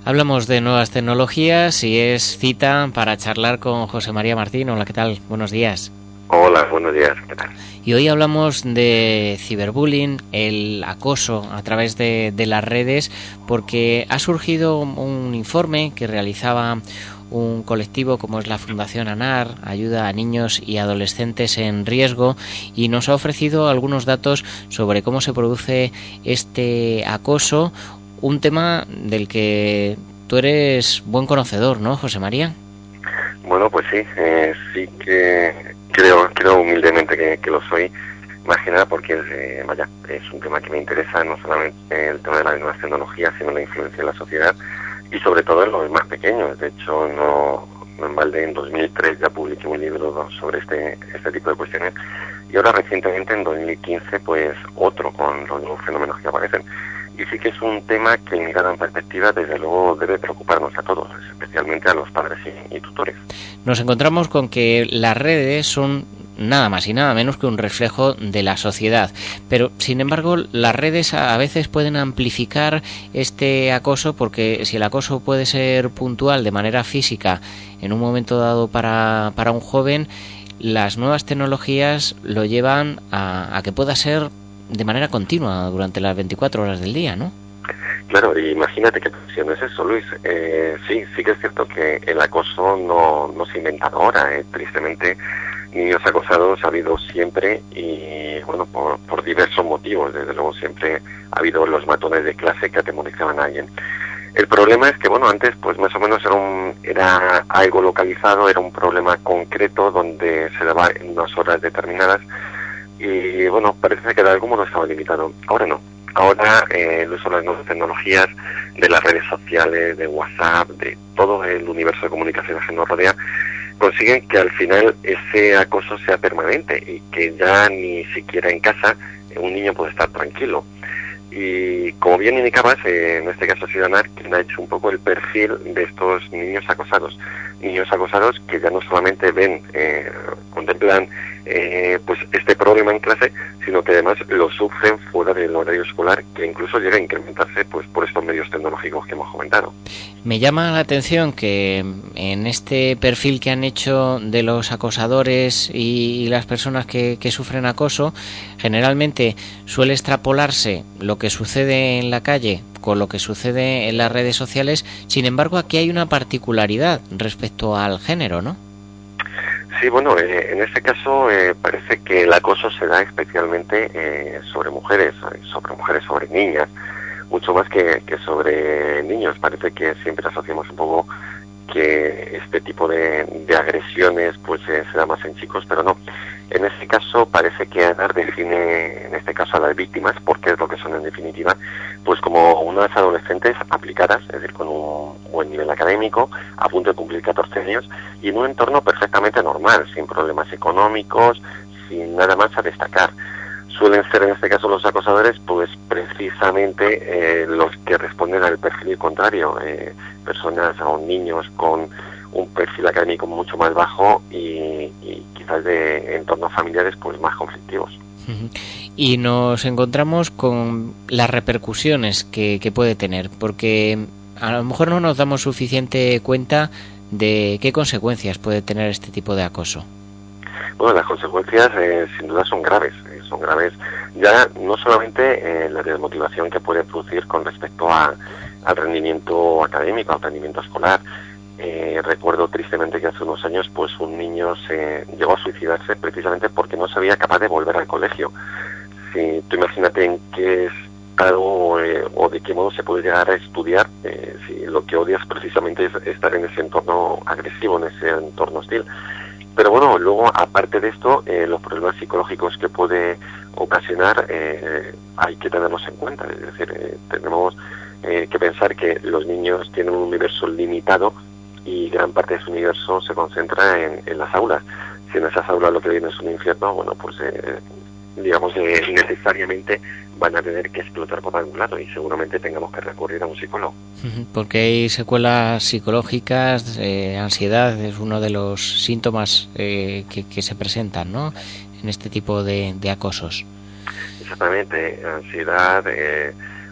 Hablamos de nuevas tecnologías y es cita para charlar con José María Martín. Hola, ¿qué tal? Buenos días. Hola, buenos días, ¿qué tal? Y hoy hablamos de ciberbullying, el acoso a través de las redes, porque ha surgido un informe que realizaba un colectivo como es la Fundación ANAR, Ayuda a Niños y Adolescentes en Riesgo, y nos ha ofrecido algunos datos sobre cómo se produce este acoso, un tema del que tú eres buen conocedor, ¿no, José María? Bueno, pues sí, sí que creo humildemente que lo soy, más que nada porque es un tema que me interesa, no solamente el tema de las nuevas tecnologías, sino la influencia en la sociedad y sobre todo en los más pequeños. De hecho, no en balde, en 2003 ya publiqué un libro sobre este tipo de cuestiones y ahora recientemente en 2015 pues otro con los nuevos fenómenos que aparecen. Y sí que es un tema que, mirado en perspectiva, desde luego debe preocuparnos a todos, especialmente a los padres y tutores. Nos encontramos con que las redes son nada más y nada menos que un reflejo de la sociedad, pero sin embargo las redes a veces pueden amplificar este acoso, porque si el acoso puede ser puntual de manera física en un momento dado para un joven, las nuevas tecnologías lo llevan a que pueda ser de manera continua durante las 24 horas del día, ¿no? Claro, imagínate que si no es eso, Luis. Sí que es cierto que el acoso no se inventa ahora. Tristemente, niños acosados ha habido siempre y, bueno, por diversos motivos. Desde luego siempre ha habido los matones de clase que atemorizaban a alguien. El problema es que, bueno, antes pues más o menos era algo localizado, era un problema concreto donde se daba en unas horas determinadas y, bueno, parece que de algún modo estaba limitado. Ahora no. Ahora el uso de las nuevas tecnologías, de las redes sociales, de WhatsApp, de todo el universo de comunicaciones que nos rodea, consiguen que al final ese acoso sea permanente y que ya ni siquiera en casa un niño puede estar tranquilo. Y como bien indicabas, en este caso Ciudadanar, quien ha hecho un poco el perfil de estos niños acosados que ya no solamente contemplan pues este problema en clase, sino que además lo sufren fuera del horario escolar, que incluso llega a incrementarse pues por estos medios tecnológicos que hemos comentado. Me llama la atención que en este perfil que han hecho de los acosadores y las personas que sufren acoso, generalmente suele extrapolarse lo que sucede en la calle con lo que sucede en las redes sociales. Sin embargo, aquí hay una particularidad respecto al género, ¿no? Sí, bueno, en este caso parece que el acoso se da especialmente sobre mujeres, sobre niñas, mucho más que sobre niños. Parece que siempre asociamos un poco que este tipo de agresiones pues se da más en chicos, pero no. En este caso parece que ANAR define, en este caso a las víctimas, porque es lo que son en definitiva, pues como unas adolescentes aplicadas, es decir, con un buen nivel académico, a punto de cumplir 14 años, y en un entorno perfectamente normal, sin problemas económicos, sin nada más a destacar. Suelen ser en este caso los acosadores pues precisamente los que responden al perfil contrario, personas o niños con un perfil académico mucho más bajo y quizás de entornos familiares pues más conflictivos. Y nos encontramos con las repercusiones que puede tener, porque a lo mejor no nos damos suficiente cuenta de qué consecuencias puede tener este tipo de acoso. Bueno, las consecuencias sin duda son graves ya no solamente la desmotivación que puede producir con respecto al rendimiento académico, al rendimiento escolar. Recuerdo tristemente que hace unos años pues un niño se llegó a suicidarse precisamente porque no se veía capaz de volver al colegio. Si tú imagínate en qué estado o de qué modo se puede llegar a estudiar si lo que odias precisamente es estar en ese entorno agresivo, en ese entorno hostil. Pero bueno, luego aparte de esto, los problemas psicológicos que puede ocasionar hay que tenerlos en cuenta. Es decir, tenemos que pensar que los niños tienen un universo limitado y gran parte de su universo se concentra en las aulas. Si en esas aulas lo que viene es un infierno, bueno, pues digamos que necesariamente van a tener que explotar por algún lado y seguramente tengamos que recurrir a un psicólogo. Porque hay secuelas psicológicas, ansiedad es uno de los síntomas que se presentan, ¿no?, en este tipo de acosos. Exactamente, ansiedad,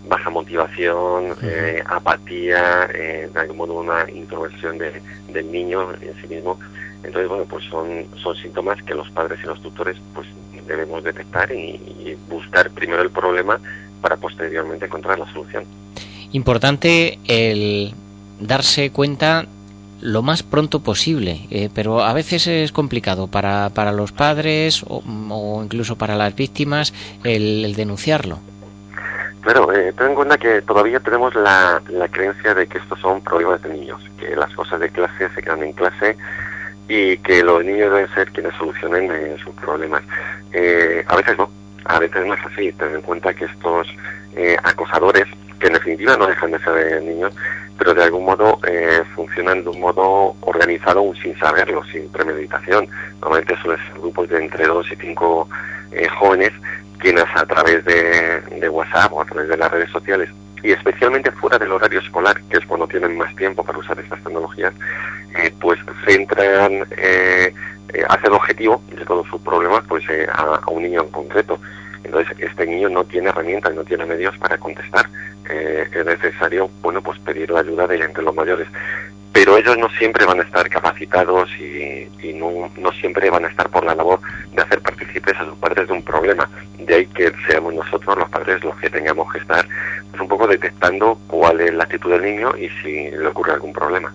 baja motivación, apatía, de algún modo una introversión del niño en sí mismo. Entonces, bueno, pues son síntomas que los padres y los tutores pues debemos detectar y buscar primero el problema para posteriormente encontrar la solución. Importante el darse cuenta lo más pronto posible, pero a veces es complicado para los padres o incluso para las víctimas el denunciarlo. Claro, ten en cuenta que todavía tenemos la creencia de que estos son problemas de niños, que las cosas de clase se quedan en clase y que los niños deben ser quienes solucionen sus problemas. A veces no es así. Ten en cuenta que estos acosadores, que en definitiva no dejan de ser niños, pero de algún modo funcionan de un modo organizado aún sin saberlo, sin premeditación. Normalmente suelen ser grupos de entre 2 y 5 jóvenes quienes a través de WhatsApp o a través de las redes sociales, y especialmente fuera del horario escolar, que es cuando tienen más tiempo para usar estas tecnologías, pues centran, hacen objetivo de todos sus problemas pues a un niño en concreto. Entonces este niño no tiene herramientas, no tiene medios para contestar. Es necesario, bueno, pues pedir la ayuda de los mayores. Pero ellos no siempre van a estar capacitados y no siempre van a estar por la labor de hacer partícipes a sus padres de un problema. De ahí que seamos nosotros, los padres, los que tengamos que estar pues un poco detectando cuál es la actitud del niño y si le ocurre algún problema.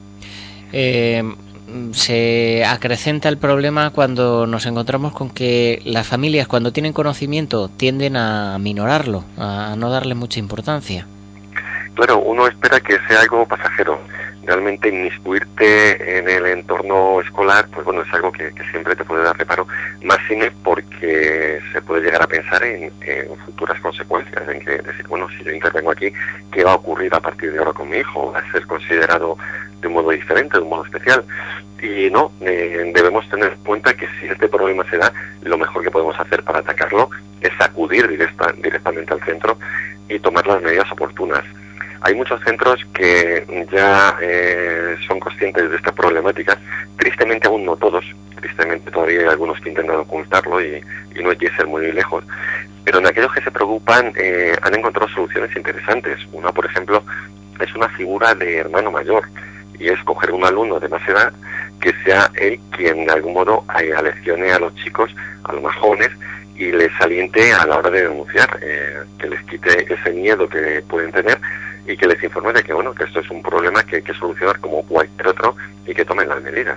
Se acrecenta el problema cuando nos encontramos con que las familias, cuando tienen conocimiento, tienden a minorarlo, a no darle mucha importancia. Claro, uno espera que sea algo pasajero. Realmente inmiscuirte en el entorno escolar, pues bueno, es algo que siempre te puede dar reparo, más cine porque se puede llegar a pensar en futuras consecuencias, en que decir, bueno, si yo intervengo aquí, ¿qué va a ocurrir a partir de ahora con mi hijo? ¿Va a ser considerado de un modo diferente, de un modo especial? Y no, debemos tener en cuenta que si este problema se da, lo mejor que podemos hacer para atacarlo es acudir directamente al centro y tomar las medidas oportunas. Hay muchos centros que ya son conscientes de esta problemática, tristemente aún no todos, tristemente todavía hay algunos que intentan ocultarlo y no hay que ser muy lejos, pero en aquellos que se preocupan han encontrado soluciones interesantes. Una, por ejemplo, es una figura de hermano mayor, y es coger un alumno de más edad que sea él quien de algún modo aleccione a los chicos, a los más jóvenes, y les aliente a la hora de denunciar, que les quite ese miedo que pueden tener y que les informe de que bueno, que esto es un problema que hay que solucionar como cualquier otro y que tomen las medidas.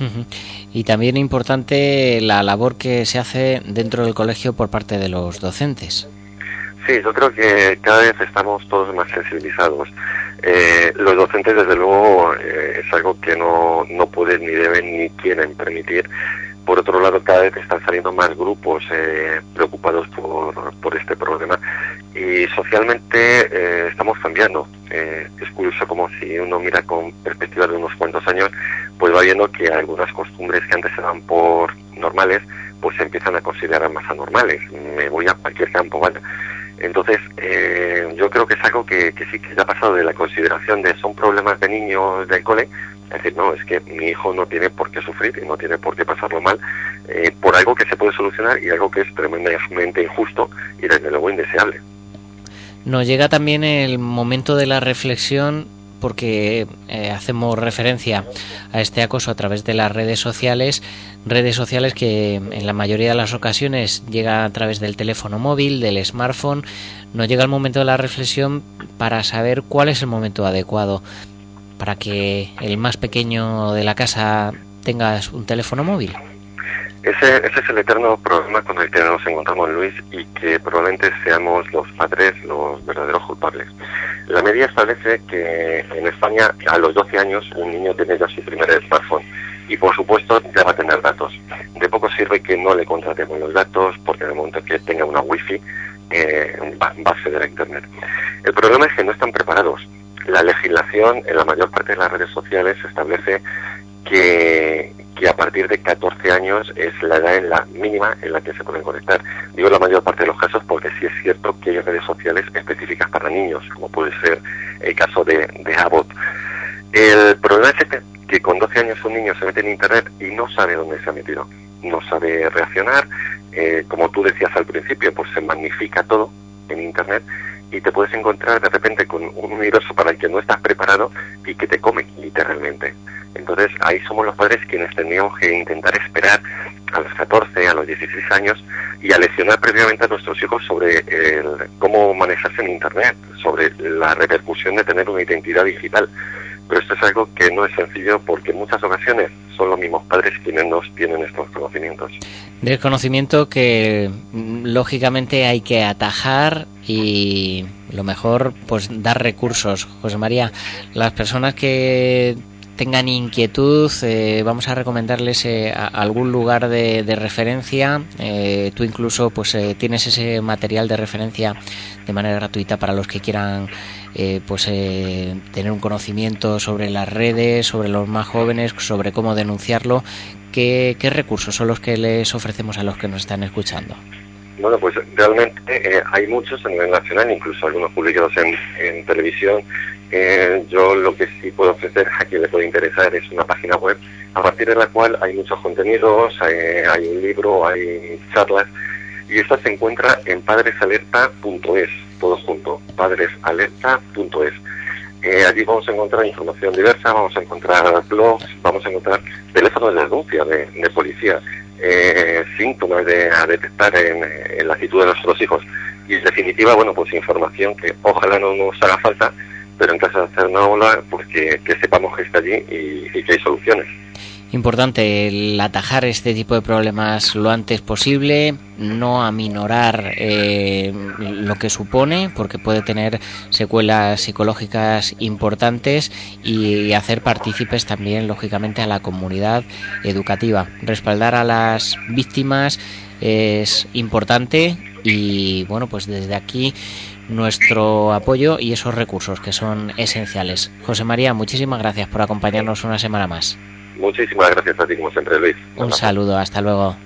Y también importante la labor que se hace dentro del colegio por parte de los docentes. Sí, yo creo que cada vez estamos todos más sensibilizados. Los docentes, desde luego, es algo que no pueden, ni deben, ni quieren permitir. Por otro lado, cada vez están saliendo más grupos preocupados por este problema, y socialmente estamos cambiando. Es curioso como si uno mira con perspectiva de unos cuantos años, pues va viendo que algunas costumbres que antes eran por normales, pues se empiezan a considerar más anormales. Me voy a cualquier campo, ¿vale? Entonces, yo creo que es algo que sí que ya ha pasado de la consideración de son problemas de niños del cole. Es decir, no, es que mi hijo no tiene por qué sufrir y no tiene por qué pasarlo mal por algo que se puede solucionar y algo que es tremendamente injusto y desde luego indeseable. Nos llega también el momento de la reflexión, porque hacemos referencia a este acoso a través de las redes sociales que en la mayoría de las ocasiones llega a través del teléfono móvil, del smartphone. Nos llega el momento de la reflexión para saber cuál es el momento adecuado para que el más pequeño de la casa tenga un teléfono móvil. Ese es el eterno problema con el que nos encontramos, Luis, y que probablemente seamos los padres los verdaderos culpables. La media establece que en España a los 12 años un niño tiene ya su primer smartphone y por supuesto ya va a tener datos. De poco sirve que no le contratemos los datos porque en el momento que tenga una wifi va a acceder a internet. El problema es que no están preparados. La legislación en la mayor parte de las redes sociales establece que a partir de 14 años es la edad en la mínima en la que se pueden conectar. Digo la mayor parte de los casos porque sí es cierto que hay redes sociales específicas para niños, como puede ser el caso de Abbott. El problema es que con 12 años un niño se mete en internet y no sabe dónde se ha metido, no sabe reaccionar, como tú decías al principio, pues se magnifica todo en internet y te puedes encontrar de repente con un universo para el que no estás preparado y que te come literalmente. Entonces ahí somos los padres quienes tendríamos que intentar esperar a los 14, a los 16 años y a leccionar previamente a nuestros hijos sobre cómo manejarse en Internet, sobre la repercusión de tener una identidad digital. Pero esto es algo que no es sencillo porque en muchas ocasiones son los mismos padres quienes nos tienen estos conocimientos. Desconocimiento que lógicamente hay que atajar y lo mejor pues dar recursos. José María, las personas que tengan inquietud, vamos a recomendarles algún lugar de referencia. Tú incluso pues tienes ese material de referencia de manera gratuita para los que quieran tener un conocimiento sobre las redes, sobre los más jóvenes, sobre cómo denunciarlo. ¿Qué recursos son los que les ofrecemos a los que nos están escuchando? Bueno, pues realmente hay muchos a nivel nacional, incluso algunos publicados en televisión. Yo lo que sí puedo ofrecer a quien le puede interesar es una página web a partir de la cual hay muchos contenidos, hay un libro, hay charlas, y esta se encuentra en padresalerta.es, todo junto, padresalerta.es. Allí vamos a encontrar información diversa, vamos a encontrar blogs, vamos a encontrar teléfonos de denuncia de policía, síntomas a detectar en la actitud de nuestros hijos, y en definitiva, bueno, pues información que ojalá no nos haga falta, pero en caso de hacer una ola, pues que sepamos que está allí y que hay soluciones. Importante el atajar este tipo de problemas lo antes posible, no aminorar lo que supone, porque puede tener secuelas psicológicas importantes, y hacer partícipes también, lógicamente, a la comunidad educativa. Respaldar a las víctimas es importante y, bueno, pues desde aquí nuestro apoyo y esos recursos que son esenciales. José María, muchísimas gracias por acompañarnos una semana más. Muchísimas gracias a ti, como siempre, Luis. Un saludo, hasta luego.